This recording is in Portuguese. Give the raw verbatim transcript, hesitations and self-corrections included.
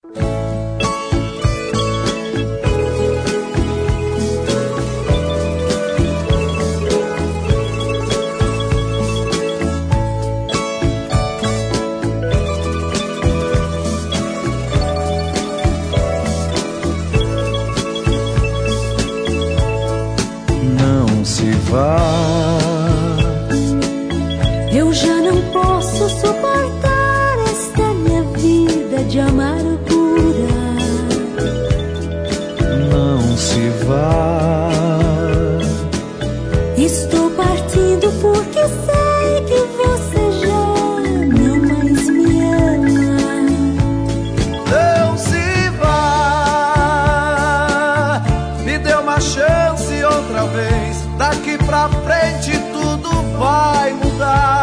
Não se vá. Eu já não posso suportar esta minha vida de amargura. Não se vá. Estou partindo porque sei que você já não mais me ama. Não se vá. Me dê uma chance outra vez. Daqui pra frente tudo vai mudar.